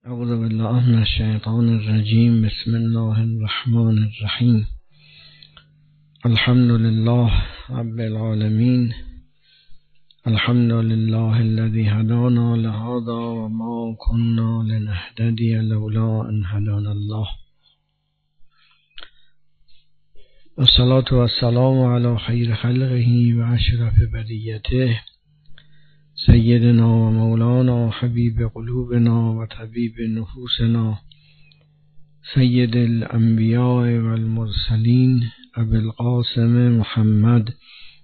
اعوذ بالله من الشیطان الرجیم. بسم الله الرحمن الرحیم. الحمد لله رب العالمین. الحمد لله الذي هدانا لهذا وما كنا لنهتدي لولا ان هدانا الله. والصلاة والسلام على خير خلقه واشرف بریته سیدنا و مولانا حبیب قلوبنا و طبیب نفوسنا سید الانبیاء والمرسلین ابی القاسم محمد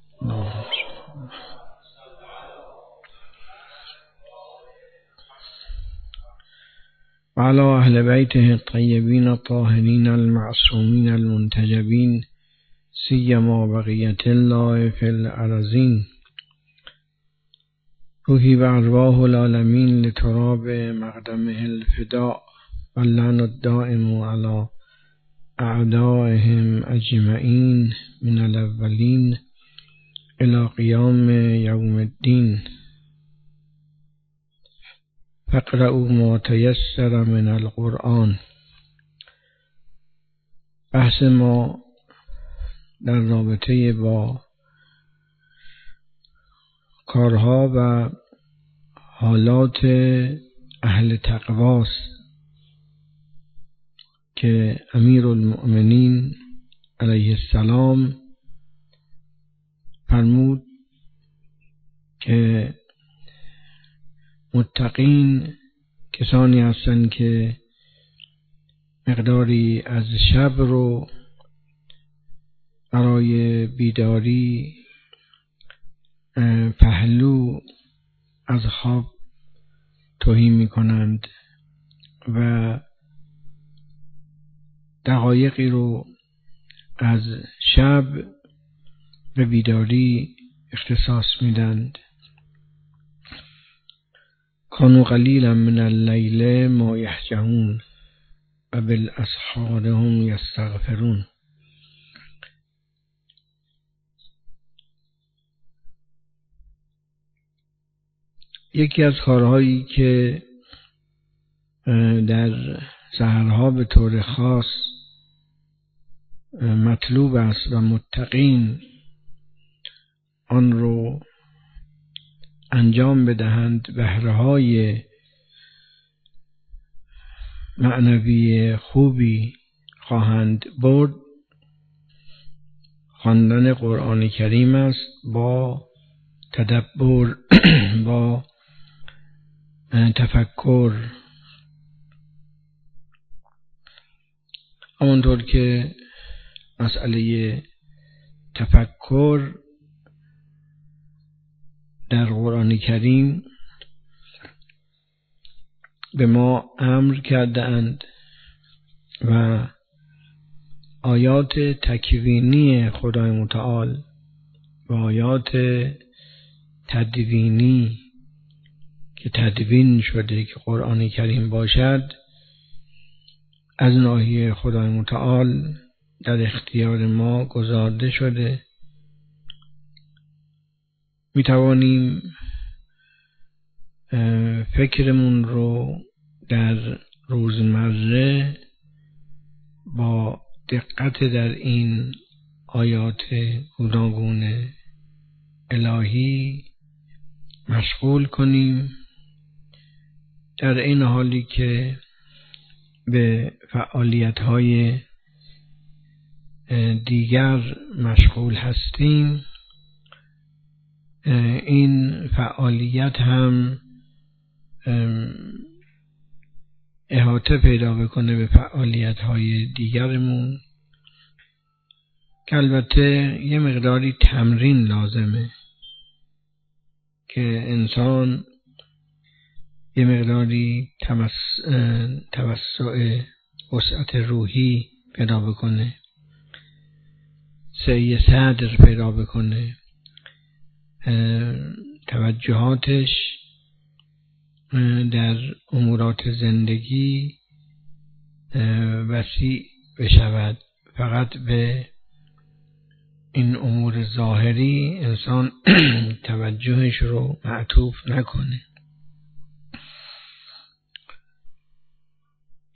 و علی اهل بیته الطیبین الطاهرین المعصومین المنتجبین سیما بقیت الله فی الارضین. روحی و ارواح العالمین لتراب مقدمه الفداء واللعن الدائم علی اعدائهم اجمعین من الاولین الی قیام یوم الدین. فاقرؤوا ما تیسر من القرآن. بحث ما در رابطه با کارها و حالات اهل تقواست که امیرالمؤمنین علیه السلام فرمود که متقین کسانی هستند که مقداری از شب رو برای بیداری پهلو از خواب تهی می کنند و دقایقی رو از شب به بیداری اختصاص میدند. کانوا قلیلا من اللیل ما یهجعون و بالاسحار هم یستغفرون. یکی از کارهایی که در سحرها به طور خاص مطلوب است و متقین آن رو انجام بدهند، بهره‌های معنوی خوبی خواهند برد، خواندن قرآن کریم است با تدبر با تفکر. همانطور که مسئله تفکر در قرآن کریم به ما امر کرده اند و آیات تکوینی خدای متعال و آیات تدوینی که تدوین شده که قرآن کریم باشد از ناحیه خدای متعال در اختیار ما گذارده شده. می توانیم فکرمون رو در روزمره با دقت در این آیات گوناگون الهی مشغول کنیم، در این حالی که به فعالیت‌های دیگر مشغول هستیم. این فعالیت هم احاطه پیدا بکنه به فعالیت‌های دیگرمون که البته یه مقداری تمرین لازمه که انسان یه مقداری توسع وسعت روحی پیدا بکنه، سعی صدر پیدا بکنه، توجهاتش در امورات زندگی وسیع بشود. فقط به این امور ظاهری انسان توجهش رو معطوف نکنه.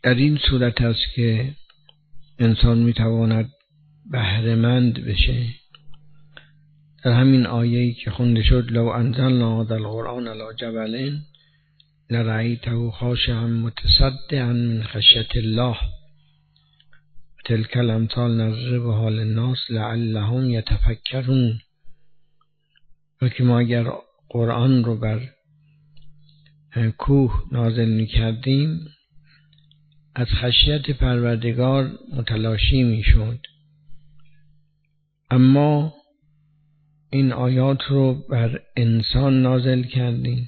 در این صورت است که انسان میتواند بهره‌مند بشه. در همین آیه‌ای که خونده شد لو انزلنا هذا القرآن علی جبل لرأیته خاشعا متصدعا من خشیة الله تلك الامثال نضربها للناس لعلهم یتفکرون. و که ما اگر قرآن رو بر کوه نازل می‌کردیم از خشیت پروردگار متلاشی می‌شد، اما این آیات رو بر انسان نازل کردیم،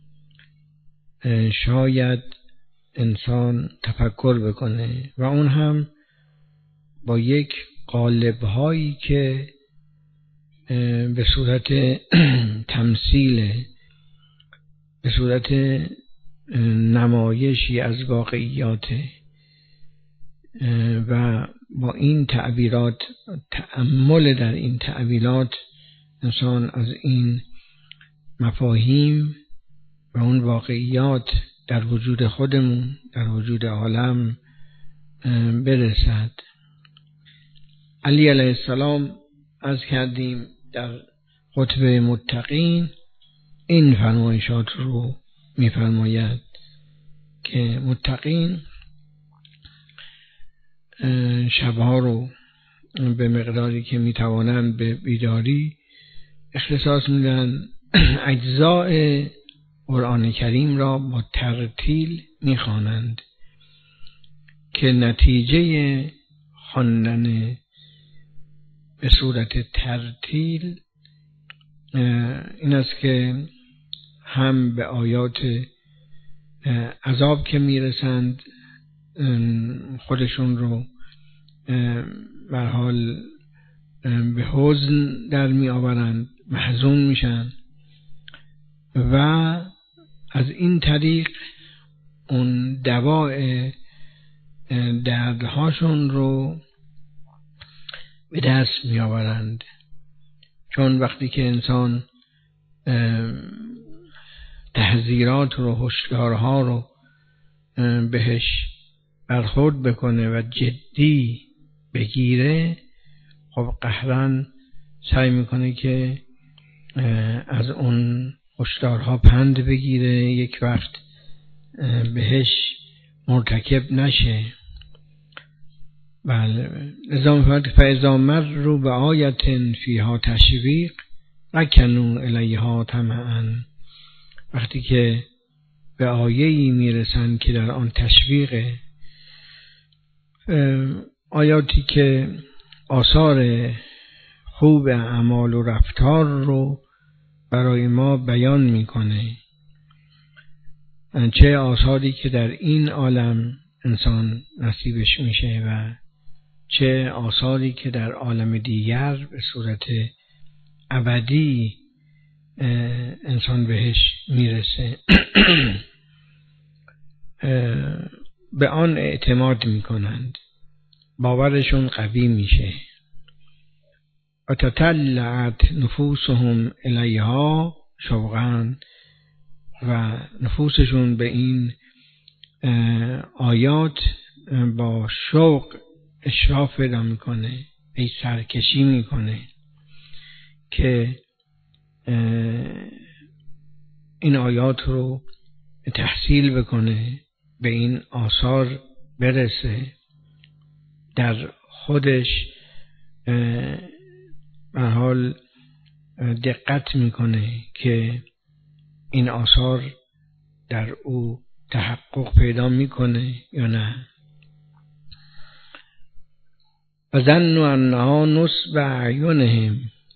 شاید انسان تفکر بکنه و اون هم با یک قالب‌هایی که به صورت تمثیل، به صورت نمایشی از واقعیات و با این تعبیرات، تأمل در این تعبیرات، انسان از این مفاهیم و اون واقعیات در وجود خودمون، در وجود عالم برسد. علی علیه السلام از کردیم در خطبه متقین این فرمایشات رو می‌فرماید که متقین شبها رو به مقداری که میتوانند به بیداری اختصاص میدن، اجزاء قرآن کریم را با ترتیل میخوانند که نتیجه خواندن به صورت ترتیل این است که هم به آیات عذاب که میرسند خودشون رو به حال به حزن در می آورند، محزون میشن و از این طریق اون دواء دردهاشون رو به دست می آورند. چون وقتی که انسان تحذیرات رو، هشدارها رو بهش برخورد بکنه و جدی بگیره، خب قهرن سعی میکنه که از اون هشدارها پند بگیره، یک وقت بهش مرتکب نشه. بله، لذا فرد فاذا مروا بآیة فیها تشویق رکنوا الیها طمعا. وقتی که به آیه‌ای میرسن که در آن تشویق، آیاتی که آثار خوب اعمال و رفتار رو برای ما بیان میکنه، چه آثاری که در این عالم انسان نصیبش میشه و چه آثاری که در عالم دیگر به صورت ابدی انسان بهش میرسه. به آن اعتماد میکنند، باورشون قوی میشه. و تطلعت نفوسهم الیها شوقا، و نفوسشون به این آیات با شوق اشراف پیدا میکنه، ای سرکشی میکنه که این آیات رو تحصیل بکنه، به این آثار برسه، در خودش به حال دقت میکنه که این آثار در او تحقق پیدا میکنه یا نه. و ظنوا انها نصب اعینهم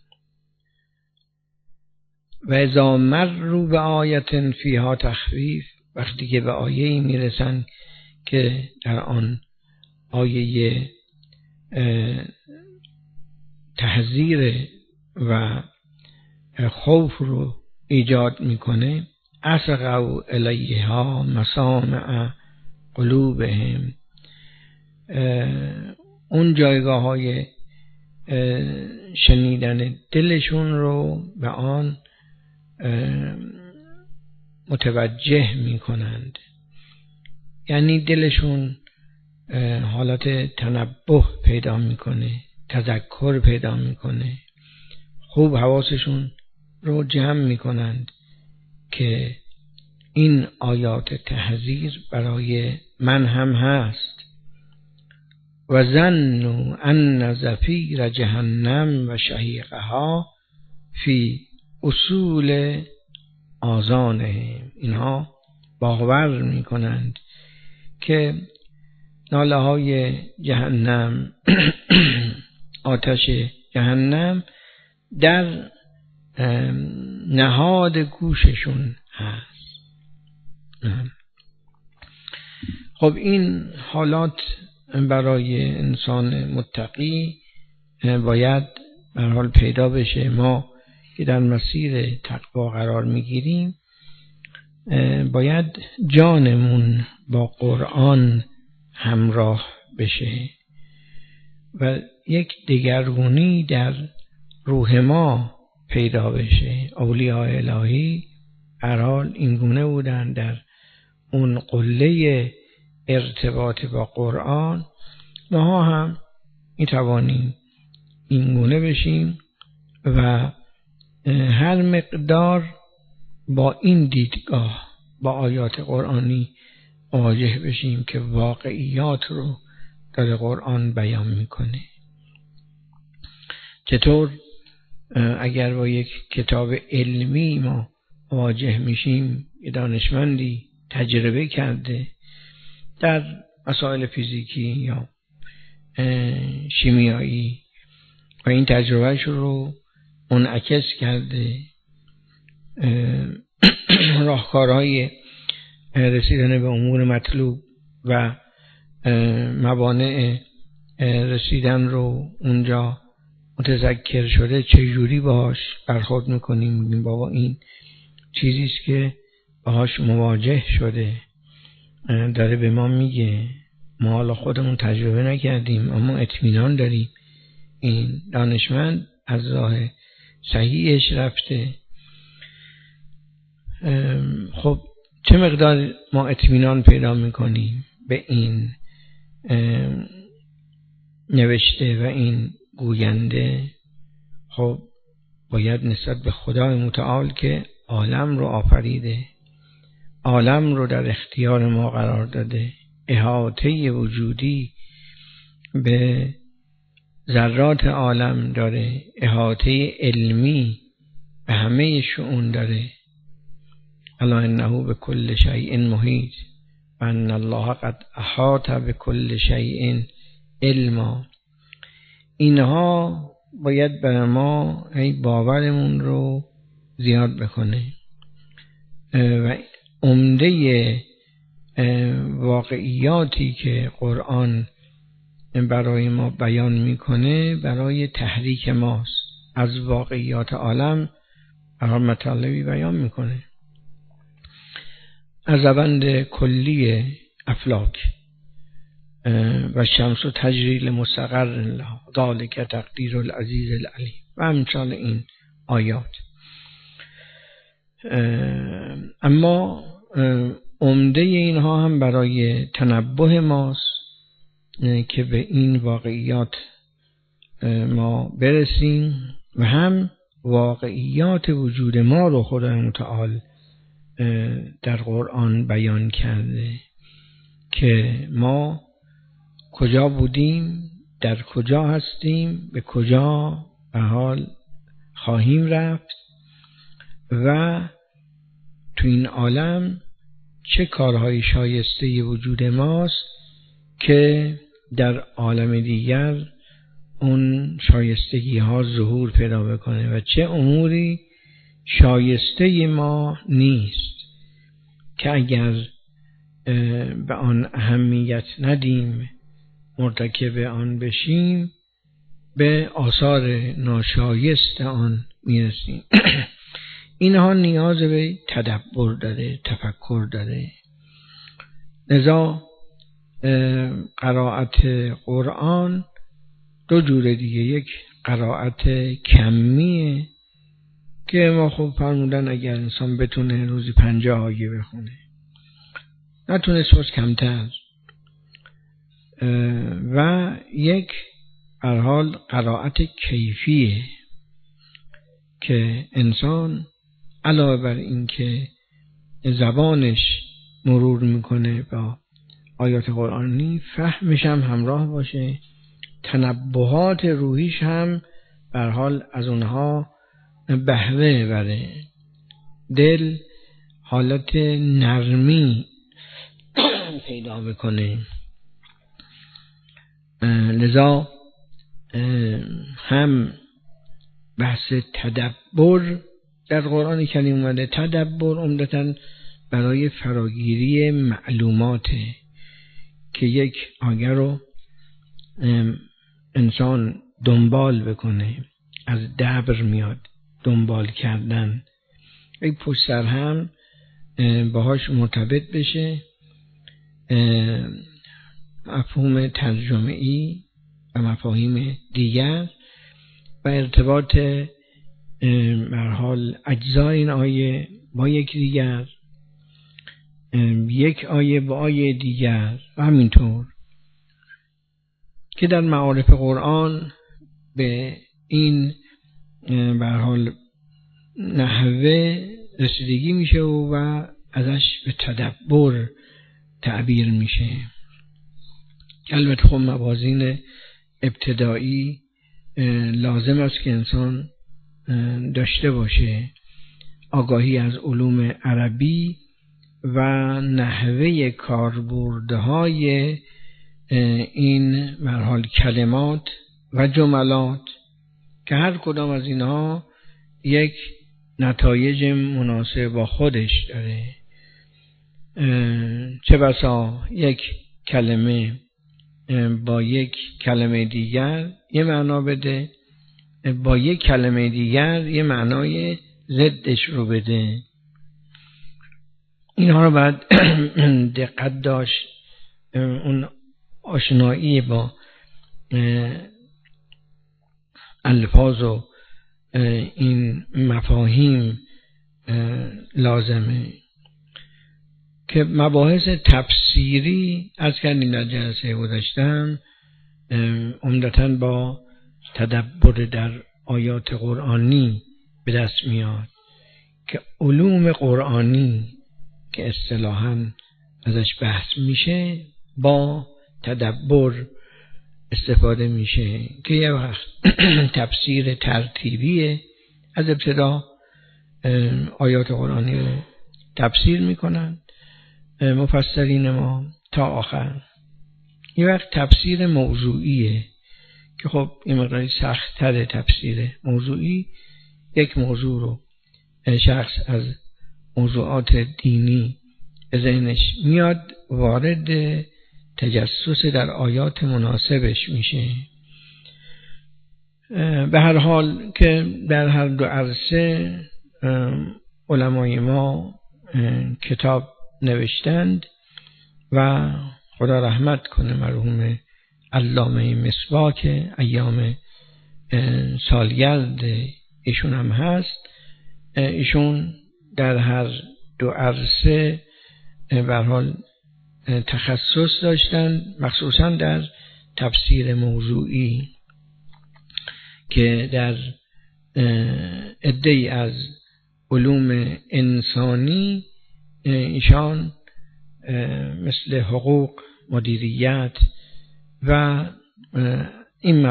و اذا مروا بآیة فیها تخویف. وقتی که به آیه‌ای میرسن که در آن آیه تحذیر و خوف رو ایجاد میکنه، اصغوا الیها مسامع قلوبهم. اون جایگاه های شنیدن دلشون رو به آن متوجه میکنند، یعنی دلشون حالت تنبه پیدا میکنه، تذکر پیدا میکنه، خوب حواسشون رو جمع میکنند که این آیات تحذیر برای من هم هست. و ظنوا ان زفیر جهنم و شهیقها فی اصول آذانهم. اینها باور میکنند که ناله های جهنم آتش جهنم در نهاد گوششون هست. خب این حالات برای انسان متقی باید به هر حال پیدا بشه. ما که در مسیر تقوا قرار میگیریم باید جانمون با قرآن همراه بشه و یک دگرگونی در روح ما پیدا بشه. اولیاء الهی هر حال این گونه بودن، در اون قله ارتباط با قرآن ما هم میتوانیم این گونه بشیم و هر مقدار با این دیدگاه با آیات قرآنی مواجه بشیم که واقعیات رو در قرآن بیان میکنه. چطور اگر با یک کتاب علمی ما مواجه میشیم، یه دانشمندی تجربه کرده در مسائل فیزیکی یا شیمیایی و این تجربهش رو منعکس کرده، راهکارهای رسیدن به امور مطلوب و موانع رسیدن رو اونجا متذکر شده، چجوری باهاش برخورد میکنیم؟ میگیم بابا این چیزیست که باهاش مواجه شده، داره به ما میگه، ما حالا خودمون تجربه نکردیم اما اطمینان داریم این دانشمند از راه صحیحش رفته. خب چه مقدار ما اطمینان پیدا میکنیم به این نوشته و این گوینده؟ خب باید نسبت به خدای متعال که عالم رو آفریده، عالم رو در اختیار ما قرار داده، احاطه وجودی به ذرات عالم داره، احاطه علمی به همه شؤون داره. الا انه بكل شیء محیط و ان الله قد احاط بكل شیء علما. اینها باید برای ما باورمون رو زیاد بکنه و عمده واقعیاتی که قرآن برای ما بیان میکنه برای تحریک ماست. از واقعیات عالم برای مطالبی بیان میکنه. از زبند کلی افلاک و شمس تجری لمستقر لها ذلک تقدیر العزیز العلیم و امثال این آیات. اما عمده اینها هم برای تنبه ماست که به این واقعیات ما برسیم و هم واقعیات وجود ما رو خدای متعال در قرآن بیان کرده که ما کجا بودیم، در کجا هستیم، به کجا به حال خواهیم رفت و تو این عالم چه کارهای شایسته وجود ماست که در عالم دیگر اون شایستگی ها ظهور پیدا بکنه و چه اموری شایسته ما نیست که اگر به آن اهمیت ندیم، مرتکب آن بشیم، به آثار ناشایست آن میرسیم. اینها نیاز به تدبر داره، تفکر داره. لذا قرائت قرآن دو جوره دیگه، یک قرائت کمیه که ما خب فرمودن اگر انسان بتونه روزی 50 آیه بخونه، نتونست باز کمتر، و یک به هر حال قرائت کیفیه که انسان علاوه بر این که زبانش مرور میکنه با آیات قرآنی، فهمش هم همراه باشه، تنبهات روحیش هم به هر حال از اونها بهره بره، دل حالت نرمی پیدا بکنه. لذا هم بحث تدبر در قرآن کریم اومده. تدبر عمدتاً برای فراگیری معلوماته که یک آیه رو انسان دنبال بکنه، از دبر میاد دنبال کردن، یک پشت سر هم باهاش مرتبط بشه، مفهوم ترجمه‌ای و مفاهیم دیگر و ارتباط به هر حال اجزای این آیه با یک دیگر، یک آیه با آیه دیگر و همینطور که در معارف قرآن به این به هر حال نحوه رسیدگی میشه و ازش به تدبر تعبیر میشه. البته خب موازین ابتدایی لازم است که انسان داشته باشه، آگاهی از علوم عربی و نحوه کاربردهای این به هر حال کلمات و جملات که هر کدام از اینها یک نتایج مناسب با خودش داره. چه بسا یک کلمه با یک کلمه دیگر یه معنا بده، با یک کلمه دیگر یه معنای ضدش رو بده. اینها رو باید دقت داشت. اون آشنایی با الفاظ و این مفاهیم لازمه که مباحث تفسیری از کردیم در جلسه گذشته عمدتاً با تدبر در آیات قرآنی به دست میاد که علوم قرآنی که اصطلاحاً ازش بحث میشه با تدبر استفاده میشه که یه وقت تفسیر ترتیبیه، از ابتدا آیات قرآنی رو تفسیر میکنن مفسرین ما تا آخر. یه وقت تفسیر موضوعیه که خب این مقداری سخت‌تر. تفسیر موضوعی یک موضوع رو شخص از موضوعات دینی ذهنش میاد، وارد تجسس در آیات مناسبش میشه. به هر حال که در هر دو عرصه علمای ما کتاب نوشتند و خدا رحمت کنه مرحوم علامه مسواک، ایام سالگرد ایشون هم هست. ایشون در هر دو عرصه به هر حال تخصص داشتن، مخصوصا در تفسیر موضوعی که در عده‌ای از علوم انسانی ایشان مثل حقوق، مدیریت و این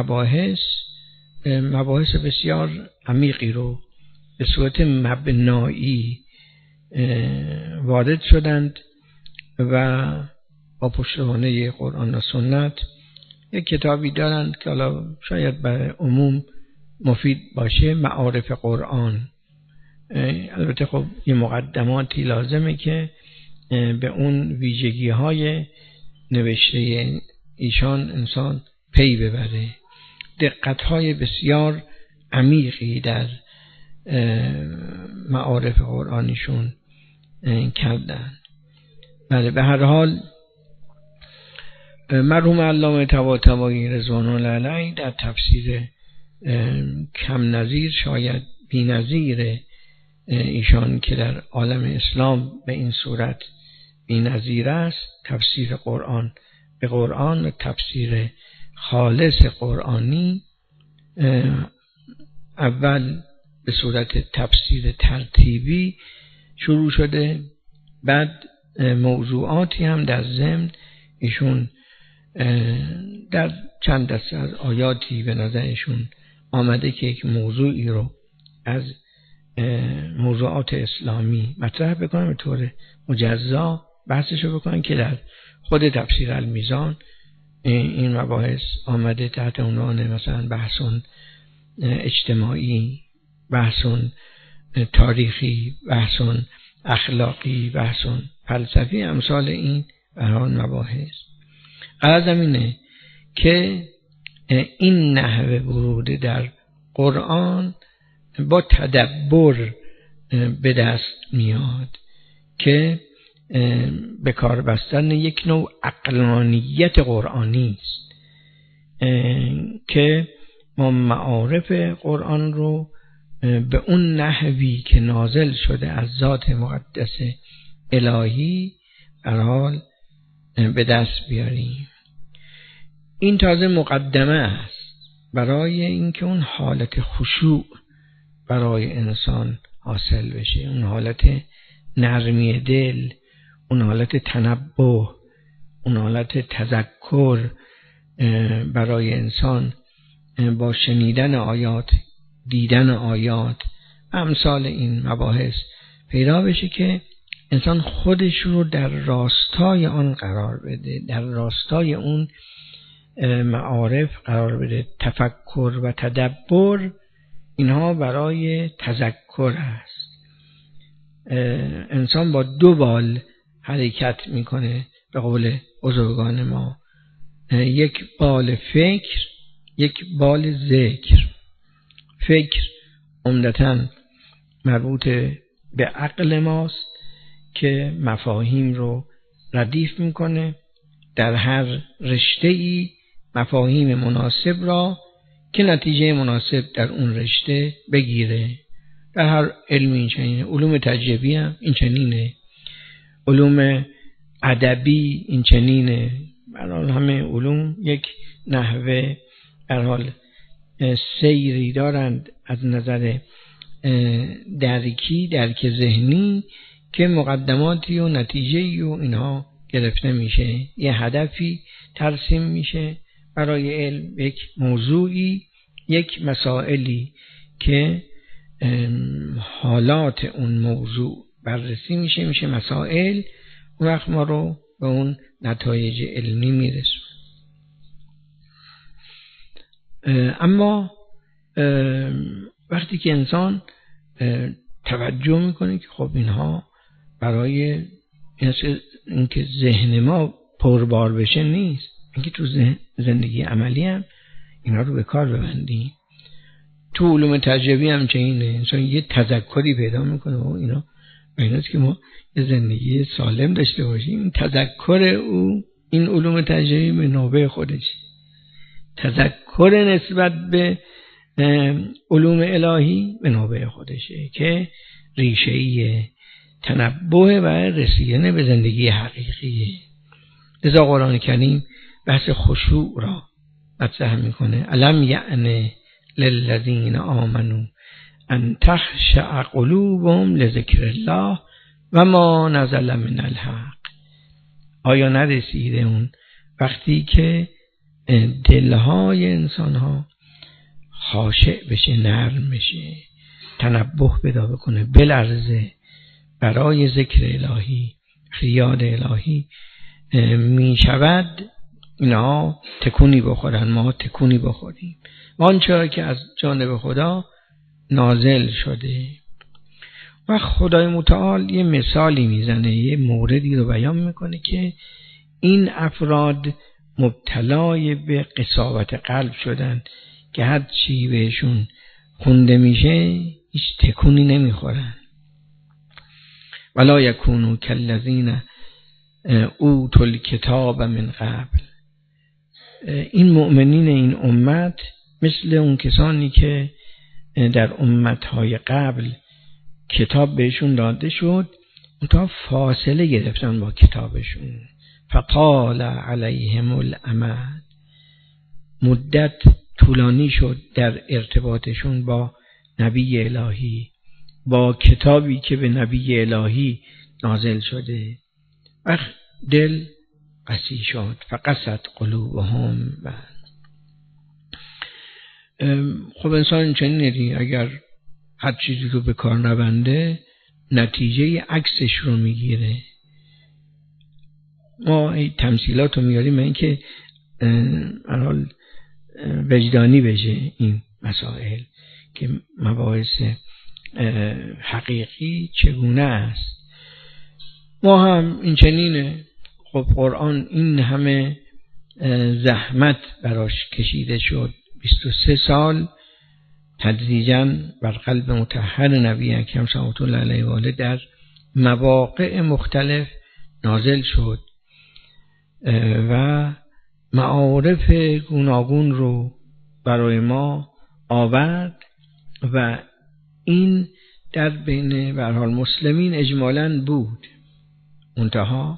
مباحث بسیار عمیقی رو به صورت مبنایی وارد شدند و با پشتوانه قرآن و سنت یک کتابی دارند که حالا شاید برای عموم مفید باشه، معارف قرآن. البته خب یه مقدماتی لازمه که به اون ویژگی های نوشته ایشان انسان پی ببره. دقت های بسیار عمیقی در معارف قرآنیشون کردن. بله، به هر حال مرحوم علامه طباطبایی رضوان الله علیه در تفسیر کم نظیر، شاید بی نظیر ایشان که در عالم اسلام به این صورت بی نظیر است، تفسیر قرآن به قرآن و تفسیر خالص قرآنی اول به صورت تفسیر ترتیبی شروع شده، بعد موضوعاتی هم در ضمن ایشون در چند دسته از آیاتی به نظرشون آمده که یک موضوعی رو از موضوعات اسلامی مطرح بکنن، به طور مجزا بحثشو بکنن که در خود تفسیر المیزان این مباحث آمده تحت عنوان مثلا بحثون اجتماعی، بحثون تاریخی، بحثون اخلاقی، بحثون فلسفی، امثال این بران مباحث. غرضم اینه که این نحوه ورود در قرآن با تدبر به دست میاد که به کار بستن یک نوع عقلانیت قرآنی است که ما معارف قرآن رو به اون نحوی که نازل شده از ذات مقدس الهی در حال به دست بیاریم. این تازه مقدمه است برای اینکه اون حالت خشوع برای انسان حاصل بشه، اون حالت نرمی دل، اون حالت تنبه، اون حالت تذکر برای انسان با شنیدن آیات، دیدن آیات، امثال این مباحث پیدا بشه که انسان خودش رو در راستای آن قرار بده، در راستای اون معارف قرار بده. تفکر و تدبر اینها برای تذکر است. انسان با دو بال حرکت میکنه به قول بزرگان ما، یک بال فکر، یک بال ذکر. فکر عمدتاً مربوط به عقل ماست که مفاهیم رو ردیف میکنه در هر رشته‌ای، مفاهیم مناسب را که نتیجه مناسب در اون رشته بگیره. در هر علمی این چنینه، علوم تجربی هم این چنینه، علوم ادبی این چنینه. برحال همه علوم یک نحوه برحال سیری دارند از نظر درک ذهنی که مقدماتی و نتیجه‌ای و اینها گرفته میشه، یه هدفی ترسیم میشه برای علم، یک موضوعی، یک مسائلی که حالات اون موضوع بررسی میشه مسائل، اون وقت ما رو به اون نتایج علمی میرسونه. اما وقتی که انسان توجه میکنه که خب اینها برای اینکه ذهن ما پربار بشه نیست، اینکه تو زندگی عملی هم اینا رو به کار ببندیم. تو علوم تجربی هم چه اینه، انسان یه تذکری پیدا میکنه و اینا ایناست که ما یه زندگی سالم داشته باشیم. این تذکر این علوم تجربی به نوبه خودش، تذکر نسبت به علوم الهی به نوبه خودشه که ریشه‌ای تنبه و رسیدن به زندگی حقیقیه. لذا قرآن کریم بحث خشوع را مطرح میکنه. الم یعن للذین آمنوا ان تخشع قلوبهم لذکر الله و ما نزل من الحق. آیا نرسیده اون وقتی که دلهای انسانها خاشع بشه، نرم بشه، تنبه پیدا بکنه، بلرزه برای ذکر الهی، یاد الهی می شود، اینا تکونی بخورن، ما تکونی بخوریم آنچه که از جانب خدا نازل شده. و خدای متعال یه مثالی میزنه، یه موردی رو بیان میکنه که این افراد مبتلای به قساوت قلب شدن که هر چی بهشون خونده میشه هیچ تکونی نمیخورن. ولا یکونوا کالذین اوتوا الکتاب من قبل. این مؤمنین این امت مثل اون کسانی که در امتهای قبل کتاب بهشون داده شد، تا فاصله گرفتن با کتابشون، فطال علیهم الامد، مدت طولانی شد در ارتباطشون با نبی الهی، با کتابی که به نبی الهی نازل شده. وقت دل قسی شد، فقست قلوبهم. خب انسان چنینه دیگه، اگر هر چیزی رو به کار نبنده نتیجه عکسش رو میگیره. ما این تمثیلات رو میاریم این که حال وجدانی بشه این مسائل که مباحث حقیقی چگونه است. ما هم این چنینه. خب قرآن این همه زحمت براش کشیده شد، 23 سال تدریجاً بر قلب مطهر نبی اکرم صلوات الله علیه و آله در مواقع مختلف نازل شد و معارف گوناگون رو برای ما آورد و این در بین به هر حال مسلمین اجمالاً بود، منتها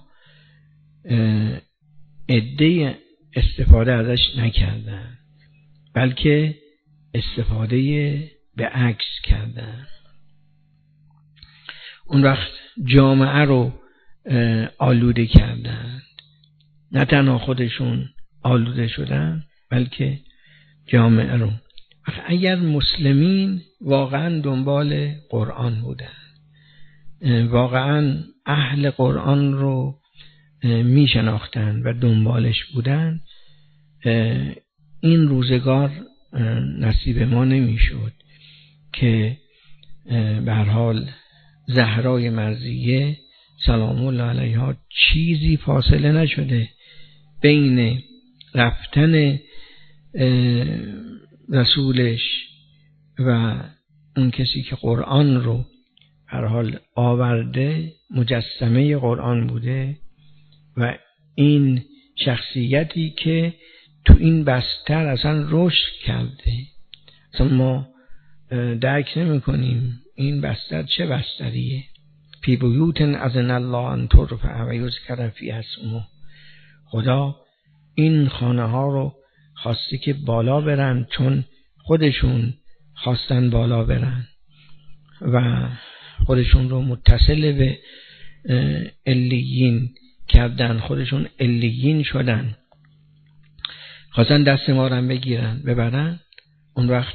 عده استفاده ازش نکردن، بلکه استفاده به عکس کردن. اون وقت جامعه رو آلوده کردند. نه تنها خودشون آلوده شدن بلکه جامعه رو. اگر مسلمین واقعا دنبال قرآن بودن، واقعا اهل قرآن رو می شناختن و دنبالش بودن، این روزگار نصیب ما نمی شد که به هر حال زهرای مرضیه سلام الله علیها چیزی فاصله نشده بین رفتن رسولش و اون کسی که قرآن رو هر حال آورده، مجسمه قرآن بوده، و این شخصیتی که تو این بستر اصلا رشد کرده. اصلا ما درک نمی کنیم این بستر چه بستریه. فی بیوت اذن الله ان ترفع و یذکر فیها اسمه. خدا این خانه ها رو خواسته که بالا برن، چون خودشون خواستن بالا برن و خودشون رو متصل به علیین کردن، خودشون علیین شدن، خواستن دست ما رو بگیرن ببرن. اون وقت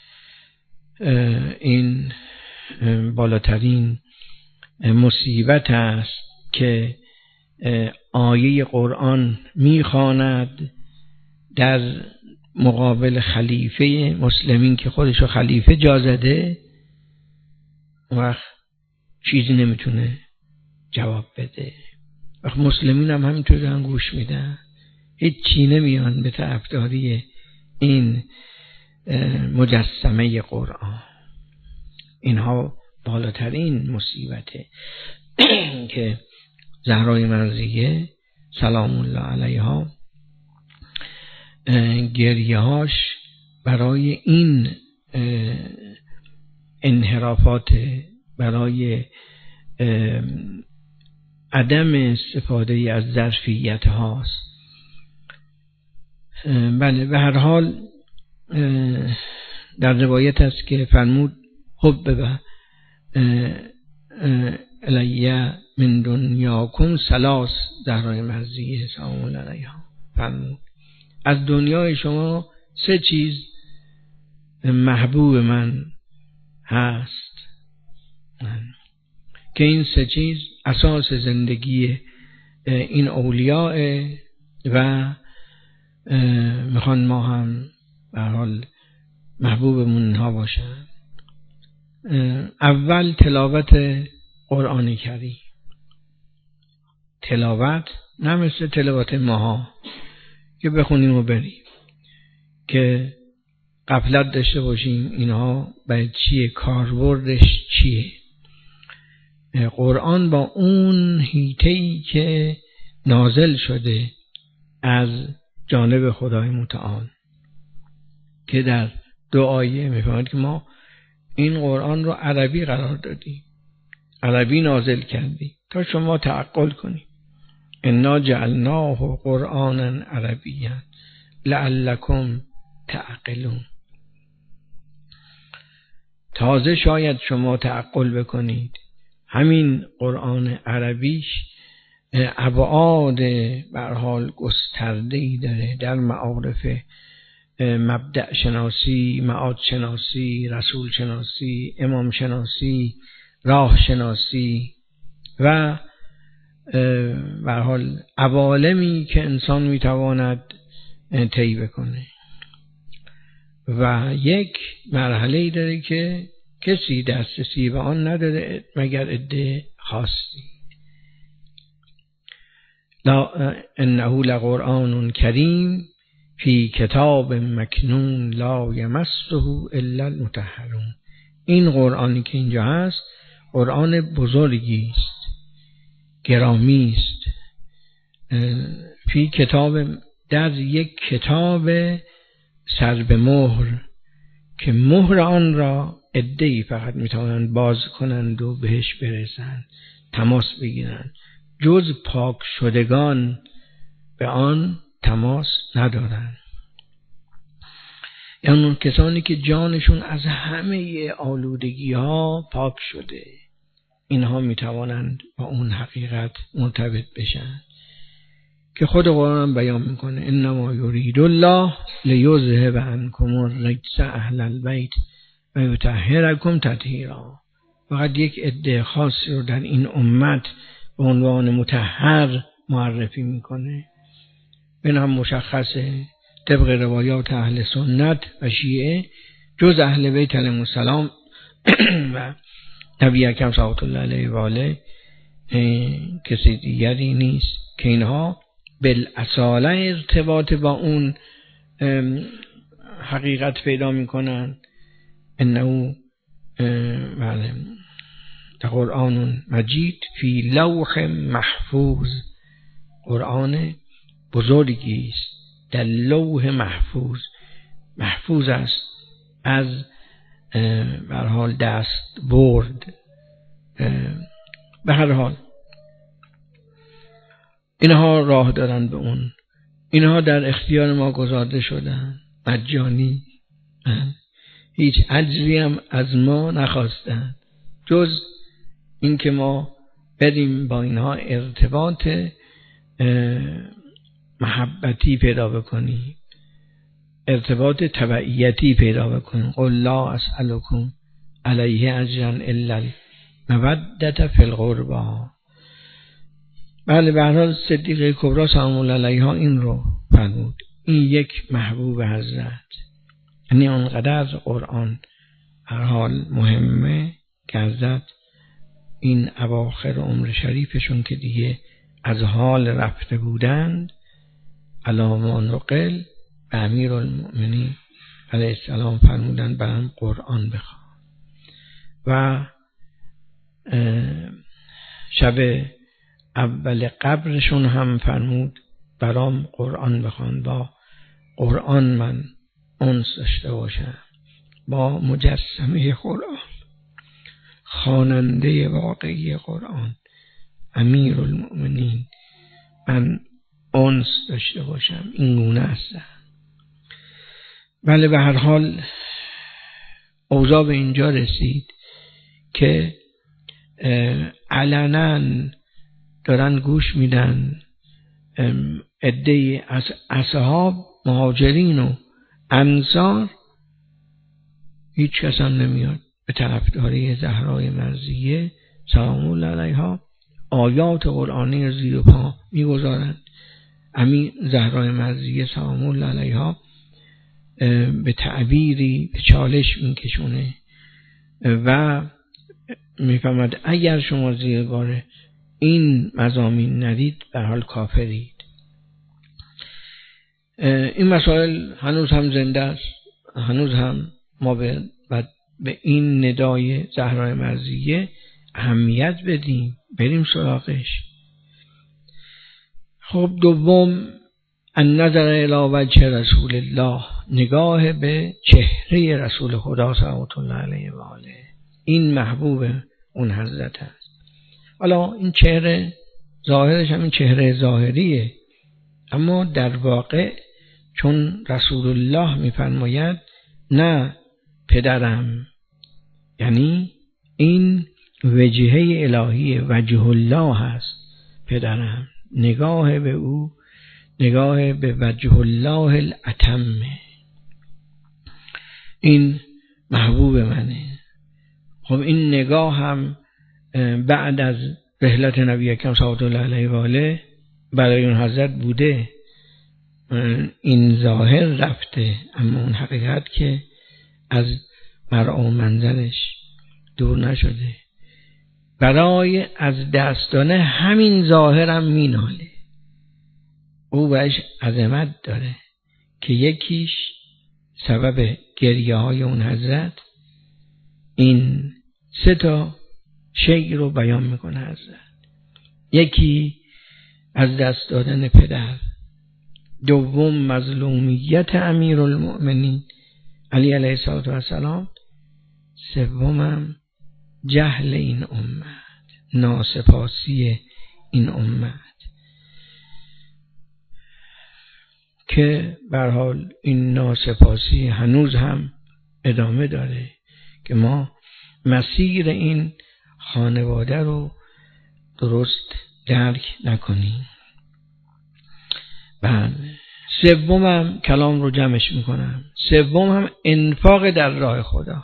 این بالاترین مصیبت است که آیه قرآن میخواند در مقابل خلیفه مسلمین که خودشو خلیفه جا زده، اون وقت چیزی نمیتونه جواب بده. وقت مسلمین هم همینطور دارن گوش میدن، هیچ چی نمیان به طرفداری این مجسمه قرآن. اینها بالاترین مصیبته که زهرای مرضیه سلام الله علیها گریه‌هاش برای این انحرافات، برای عدم استفاده از ظرفیت هاست. بله، به هر حال در روایت است که فرمود حبب الیه من دنیاکم ثلاث، زهرای مرضیه سلام الله علیها فرمود از دنیای شما 3 چیز محبوب من هست، که این 3 چیز اساس زندگی این اولیاء و میخوان ما هم به هر حال محبوبمون ها باشن. اول تلاوت قرآن کریم. تلاوت نه مثل تلاوت ماها که بخونیم و بریم، که غفلت داشته باشیم اینها باید چیه، کاربردش چیه. قرآن با اون حیطه‌ای که نازل شده از جانب خدای متعال که در 2 آیه میفهمید که ما این قرآن رو عربی قرار دادیم، عربی نازل کردیم تا شما تعقل کنید. انا جعلناه قرآنا عربیا لعلکم تعقلون. تازه شاید شما تعقل بکنید. همین قرآن عربیش ابعاد به هر حال گسترده‌ای داره در معارف مبدأ شناسی، معاد شناسی، رسول شناسی، امام شناسی، راه شناسی و به هر حال عوالمی که انسان میتواند طی بکنه. و یک مرحله‌ای داره که کسی دسترسی به آن نداره مگر عده خاصی. انه لقرآن کریم فی کتاب مکنون لا یمسه الا المطهرون. این قرآنی که اینجا هست قرآن بزرگی است، گرامی است. فی کتاب، در یک کتاب سر به مهر که مهر آن را عده‌ای فقط میتوانند باز کنند و بهش برسند، تماس بگیرند. جز پاک شدگان به آن تماس ندارند. یعنی اون کسانی که جانشون از همه آلودگی ها پاک شده، اینها میتوانند با اون حقیقت مرتبط بشن که خود قرآن بیان میکنه انما یرید الله لیذهب عنکم الرجس اهل البیت و یطهرکم تطهیرا. فقط یک عده خاصی رو در این امت به عنوان مطهر معرفی میکنه. این هم مشخصه طبق روایات اهل سنت و شیعه، جز اهل بیت علیهم السلام و نبی اکرم صلی الله علیه و آله کسی دیگری نیست که اینها بالاصاله ارتباط با اون حقیقت پیدا میکنن. انه بله قرآن مجید فی لوح محفوظ، قرآن بزرگی است در لوح محفوظ. محفوظ است از به هر حال دست برد. به هر حال اینها راه دارن به اون، اینها در اختیار ما گذارده شدن، مجانی، هیچ اجری هم از ما نخواستن جز اینکه ما بریم با اینها ارتباط محبتی پیدا بکنیم، ارتباط تبعیتی پیدا بکنیم. قل لا اسألکم علیه اجرا الا المودة فی القربى. بله به هر حال صدیقه کبری سلام الله علیها این رو فرمود. این یک محبوب حضرت، یعنی اونقدر قرآن هر حال مهمه که حضرت این اواخر عمر شریفشون که دیگه از حال رفته بودند، علاما نقل به امیرالمؤمنین علیه السلام فرمودند برام قرآن بخوان و شب اول قبرشون هم فرمود برام قرآن بخوان، با قرآن من انس داشته باشم، با مجسمه قرآن، خواننده واقعی قرآن امیرالمؤمنین من انس داشته باشم. این گونه است. بله به هر حال اوضاع به اینجا رسید که علنا دارن گوش میدن عده‌ای از اصحاب مهاجرین و انصار، هیچ کس هم نمیاد به طرفداری زهرای مرضیه سلام الله علیها. آیات قرآنی زیر پا میگذارند. همین زهرای مرضیه سلام الله علیها به تعبیری به چالش میکشونه و میفهمد اگر شما زیر بار این مضامین نرید به حال کافرید. این مسائل هنوز هم زنده است، هنوز هم ما به این ندای زهرای مرضیه اهمیت بدیم، بریم سراغش. خب دوم النظر الی وجه رسول الله، نگاه به چهره رسول خدا صلوات الله علیه و آله. این محبوب اون حضرت است. حالا این چهره ظاهرش همین چهره ظاهریه، اما در واقع چون رسول الله میفرماید نه پدرم، یعنی این وجهه الهی، وجه الله هست پدرم، نگاه به او نگاه به وجه الله الاتم، این محبوب منه. خب این نگاه هم بعد از رحلت نبی اکرم صلی الله علیه و آله برای اون حضرت بوده، این ظاهر رفته اما اون حقیقت که از مرء و منظرش دور نشده. برای از دست دادن همین ظاهرم میناله، او بهش عظمت داره که یکیش سبب گریه های اون حضرت این 3 شیء رو بیان میکنه حضرت. یکی از دست دادن پدر، دوم مظلومیت امیرالمؤمنین علی علیه السلام، سومم جهل این امت، ناسپاسی این امت که به هر حال این ناسپاسی هنوز هم ادامه داره که ما مسیر این خانواده رو درست درک نکنیم. بعد سومم کلام رو جمعش میکنم، سومم انفاق در راه خدا.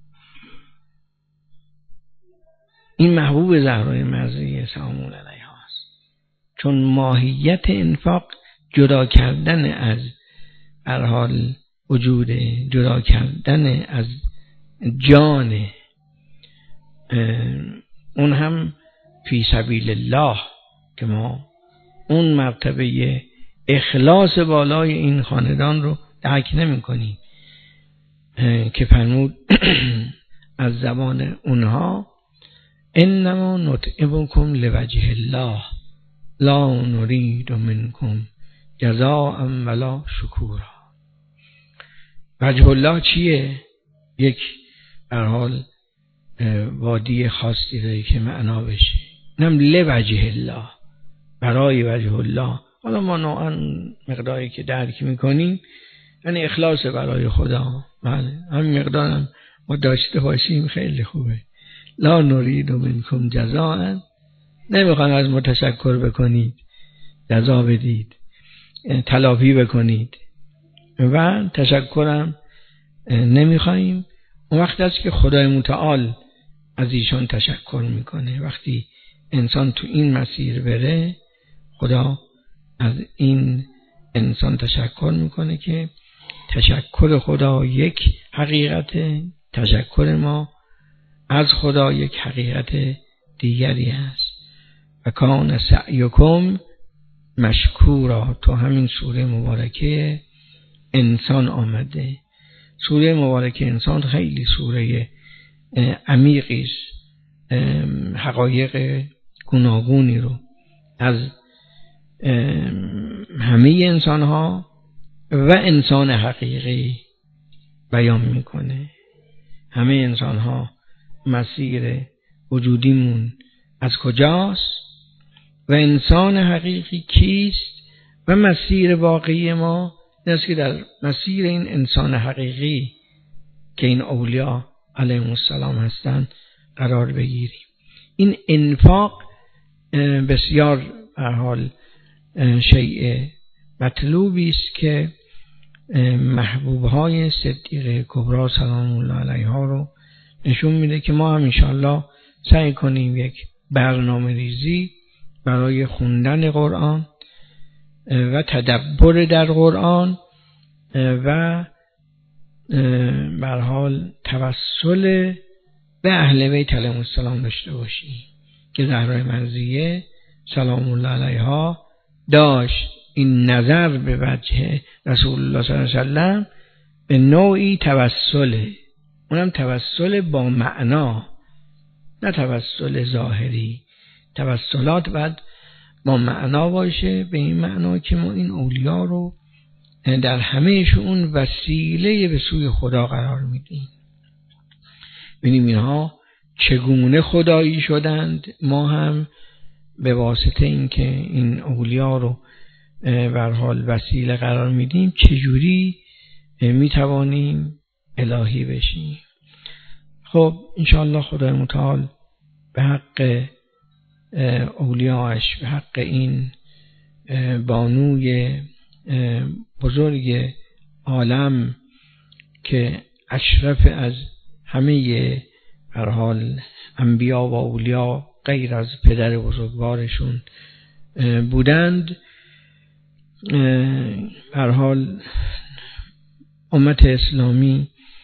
این محبوب زهرای مرضیه سلام الله علیها است، چون ماهیت انفاق جدا کردن از هر حال وجود، جدا کردن از جان، اون هم فی سبیل الله، که ما اون مرتبه اخلاص بالای این خاندان رو درک نمی کنیم که فرمود از زبان اونها انما نطعمکم لوجه الله لا نرید منکم جزاء ولا شکورا. وجه الله چیه؟ یک به هر حال وادی خاصی داره که معنا بشه، اینم لوجه الله، برای وجه الله. حالا ما نوعا مقداری که درک میکنیم یعنی اخلاص برای خدا، بله همین مقدارم ما داشته باشیم خیلی خوبه. لا نرید منکم جزاء، نمیخوام از ما تشکر بکنید، جزا بدید، تلافی بکنید و تشکرم نمیخوایم. اون وقت است که خدای متعال از ایشان تشکر میکنه. وقتی انسان تو این مسیر بره، خدا از این انسان تشکر میکنه که تشکر خدا یک حقیقت، تشکر ما از خدا یک حقیقت دیگری است. و کان سعیکم مشکورا، تو همین سوره مبارکه انسان آمده. سوره مبارکه انسان خیلی سوره عمیقی است، حقایق گوناگونی رو از همه انسان ها و انسان حقیقی بیان میکنه. همه انسان ها مسیر وجودیمون از کجاست و انسان حقیقی کیست و مسیر واقعی ما این است که در مسیر این انسان حقیقی که این اولیاء علیهم السلام هستند قرار بگیریم. این انفاق بسیار به هر حال شیء مطلوبی است که محبوبهای صدیقه کبری سلام الله علیها رو نشون میده که ما هم انشاءالله سعی کنیم یک برنامه ریزی برای خوندن قرآن و تدبر در قرآن و به هر حال توسل به اهل بیت علیهم السلام داشته باشیم که زهرای مرضیه سلام الله علیها داشت این نظر به وجه رسول الله صلی الله علیه وسلم به نوعی توسله، اونم توسل با معنا، نه توسل ظاهری. توسلات باید با معنا باشه، به این معنا که ما این اولیاء رو در همه شون وسیله به سوی خدا قرار میدیم. ببینیم اینها چگونه خدایی شدند، ما هم به واسطه اینکه این اولیا رو به هر حال وسیله قرار میدیم چجوری میتوانیم الهی بشیم. خب انشاءالله خدای متعال به حق اولیاش، به حق این بانوی بزرگ عالم که اشرف از همه به هر حال انبیا و اولیا غیر از پدر بزرگوارشون بودند، به هر حال امت اسلامی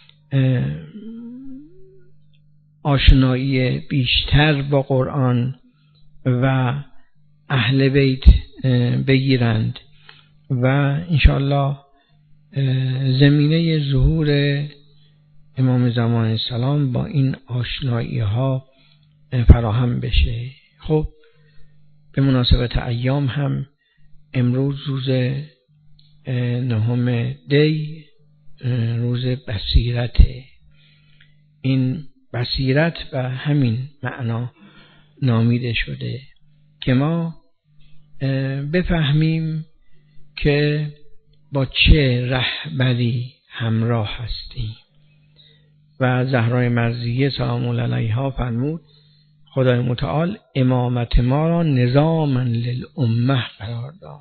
آشنایی بیشتر با قرآن و اهل بیت بگیرند و انشاءالله زمینه ظهور امام زمان السلام با این آشنایی ها فراهم بشه. خب به مناسبت ایام هم امروز روز 9 دی، روز بصیرت. این بصیرت به همین معنا نامیده شده که ما بفهمیم که با چه رهبری همراه هستیم. و زهرای مرضیه سلام الله علیها فرمود خدای متعال امامت ما را نظاما للامه قرار داد.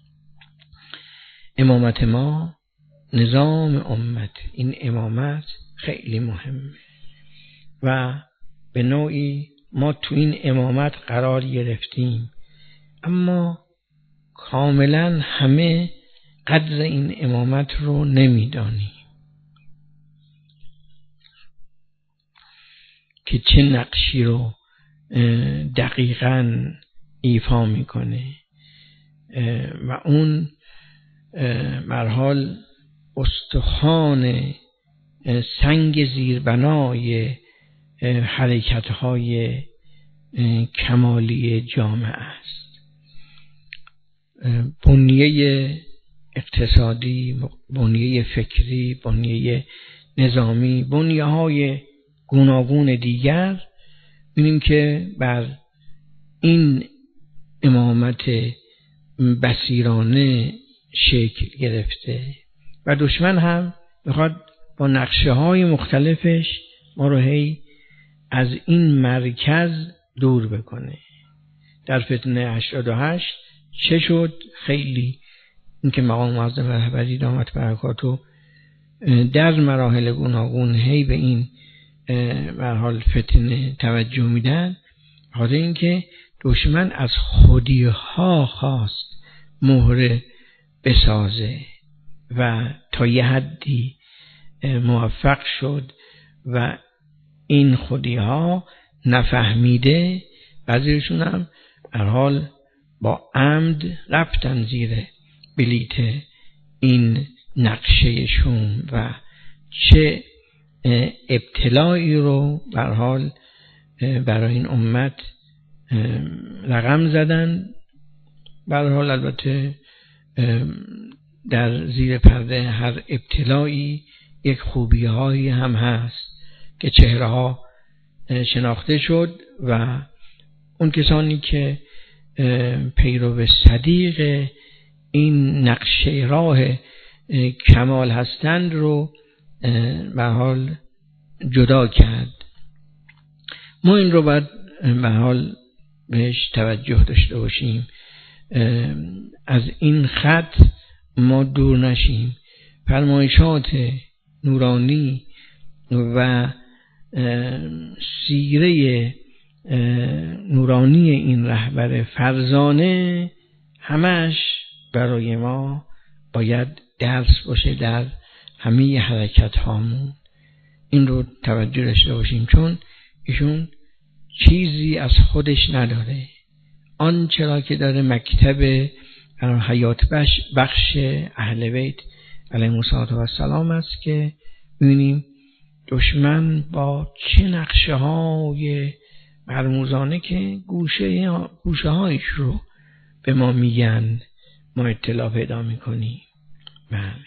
امامت ما نظام امت، این امامت خیلی مهمه و به نوعی ما تو این امامت قرار گرفتیم، اما کاملا همه قدر این امامت رو نمیدانیم که چه نقشی رو دقیقاً ایفا میکنه و اون به هر حال استخوان سنگ زیربنای حرکت‌های کمالی جامعه است. بنیه اقتصادی، بنیه فکری، بنیه نظامی، بنیه‌های گوناگون دیگر، ببینیم که بر این امامت بصیرانه شکل گرفته و دشمن هم میخواد با نقشه های مختلفش ما رو هی از این مرکز دور بکنه. در فتنه 88 چه شد؟ خیلی اینکه مقام معظم رهبری دامت برکاتو در مراحل گوناگون هی به این به هر حال فتنه توجه میدن، خاطر اینکه دشمن از خودی‌ها خواست مهره بسازه و تا یه حدی موفق شد و این خودی‌ها نفهمیده بعضیشون هم به هر حال با عمد رفتن زیر بلیت این نقشه شوم و چه ابتلایی رو به هر حال برای این امت رقم زدن. به هر حال البته در زیر پرده هر ابتلایی یک خوبی هایی هم هست که چهره ها شناخته شد و اون کسانی که پیرو صدیق این نقشه راه کمال هستند رو به حال جدا کرد. ما این رو باید به حال بهش توجه داشته باشیم، از این خط ما دور نشیم. فرمایشات نورانی و سیره نورانی این رهبر فرزانه همش برای ما باید درس باشه در همه حرکت هامون. این رو توجه داشته باشیم، چون ایشون چیزی از خودش نداره. آنچه را که داره مکتب حیات بخش اهل بیت علیهم السلام است که می‌بینیم دشمن با چه نقشه های مرموزانه که گوشه هایش رو به ما میگن ما اطلاع پیدا میکنیم. بله،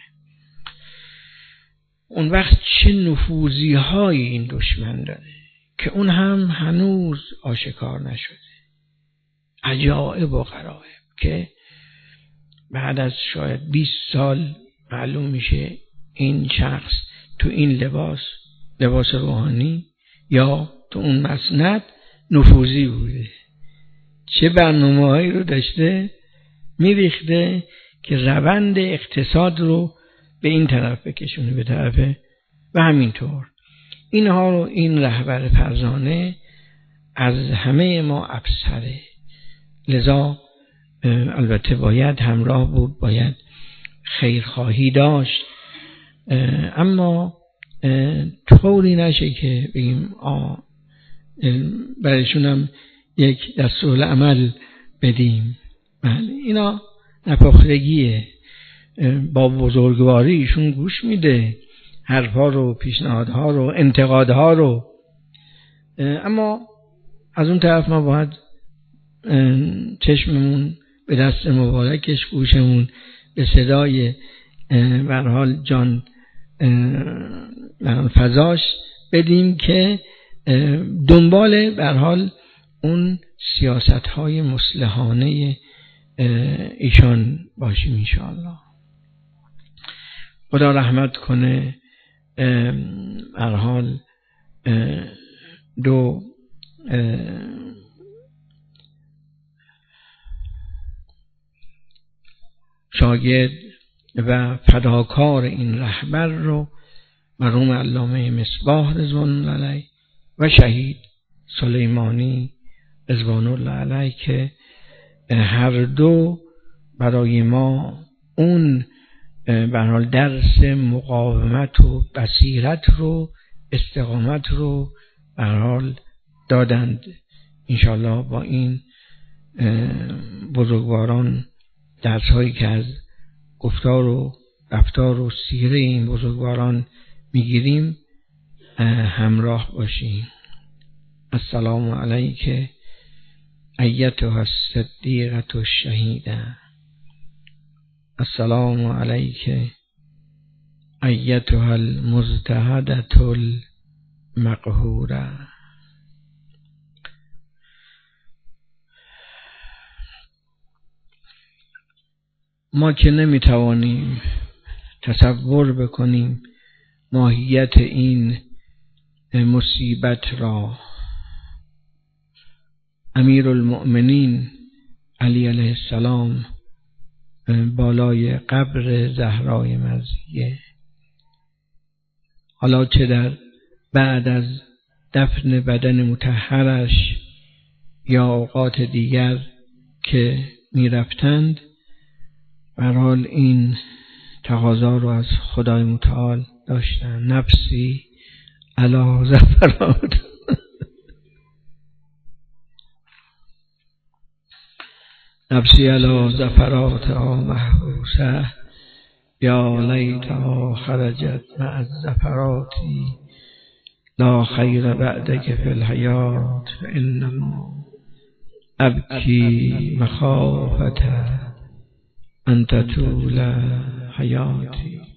اون وقت چه نفوذی های این دشمن داره که اون هم هنوز آشکار نشده. عجایب و غرایب که بعد از شاید 20 سال معلوم میشه این شخص تو این لباس روحانی یا تو اون مسند نفوذی بوده، چه برنامه‌هایی رو داشته میریخته که روند اقتصاد رو به این طرف بکشونه، به طرف و همینطور اینها رو این رهبر فرزانه از همه ما ابصره، لذا البته باید همراه بود، باید خیرخواهی داشت، اما طوری نشه که بگیم برایشون هم یک دستورالعمل بدیم. بله اینا نپختگیه، با بزرگواری ایشون گوش میده حرفا رو، پیشنهادها رو، انتقادها رو، اما از اون طرف ما باید چشممون به دست مبارکش، گوشمون به صدای به هر حال جان فضاش بدیم که دنبال به هر حال اون سیاست‌های مصلحانه ایشان باشیم انشاءالله. خدا رحمت کنه. به هر حال دو شاگرد و فداکار این رهبر رو مرحوم علامه مصباح رضوان الله علیه و شهید سلیمانی رضوان الله علیه که هر دو برای ما اون به هر حال درس مقاومت و بصیرت رو، استقامت رو به هر حال دادند. انشاءالله با این بزرگواران درس هایی که از گفتار و رفتار و سیره این بزرگواران میگیریم همراه باشیم. السلام علیک ایتها الصدیقة الشهیده، السلام علیک ایتها المجتهدة المقهوره. ما که نمیتوانیم تصور بکنیم ماهیت این مصیبت را، امیرالمؤمنین علی علیه السلام بالای قبر زهرای مرضیه، حالا چه در بعد از دفن بدن مطهرش یا اوقات دیگر که میرفتند، به هر حال این تقاضا رو از خدای متعال داشتن: نفسی علی زفرات نفسی علی زفرات محبوسه یا لیتها خرجت مع الزفرات لا خیر بعدک فی الحیات فانما ابکی مخافة ان تطول حیاتی.